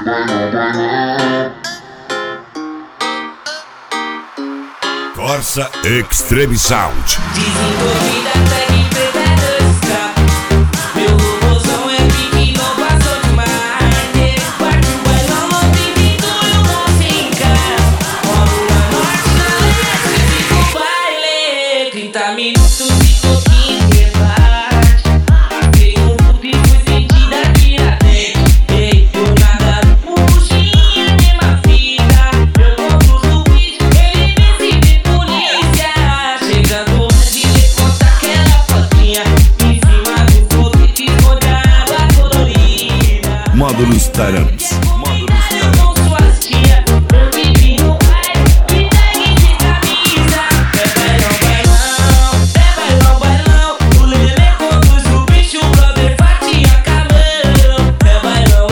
Corsa Extreme Sound. Desenvolvida, segue preparada. Meu robôzão é pique, inovação demais. Nesse quarto vai não movimento, eu vou ficar. Fórmula Norte na leste, fica o baile. 30 minutos de toquinho rebate. Passei um loop e fui sentir daqui na frente. Ei, por nada murchinha, mesma fita. Eu compro no vídeo, ele decide polícia. Chegando de levantar aquela fotinha em cima do foguete, esconde a água colorida. Módulos Tarantes. Com suas tia, eu vivi no baile, me pegue de camisa. É bailão, bailão, o Lelê conduz o bicho, o brother fatia camarão. É bailão,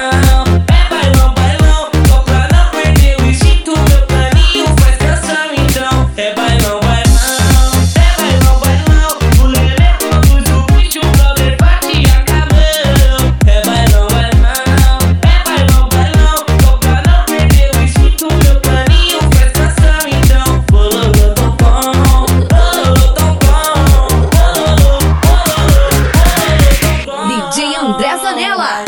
só pra não perder o instinto, meu planinho faz canção então. É bailão, o Lelê conduz o bicho, o brother fatia camarão. É bailão, só pra não perder o instinto, meu planinho faz canção então. Bololô tão bom, DJ André Zanella.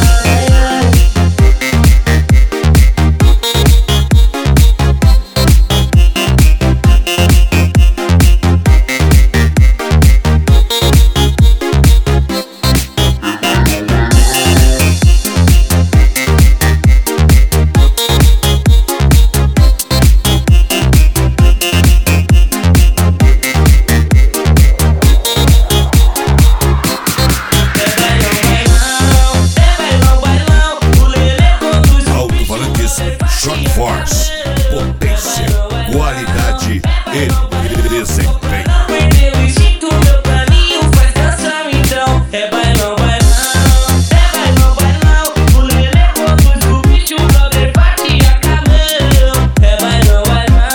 Alto-falantes Shock Force. Potência, qualidade e desempenho. Perdeu o instinto, meu planinho faz canção então. É bailão, o Lelê conduz o bicho, o brother fatia camarão. É bailão,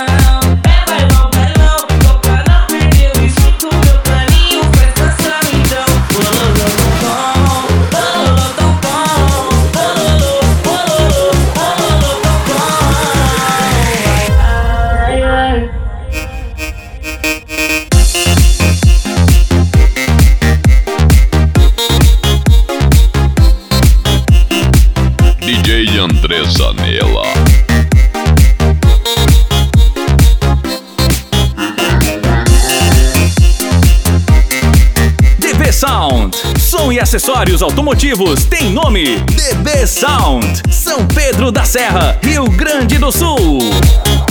só pra não perder o instinto, meu planinho faz canção então. Bololô tão bom, ai, ai. DJ André Zanella. DB Sound. Som e acessórios automotivos tem nome: DB Sound. São Pedro da Serra, Rio Grande do Sul.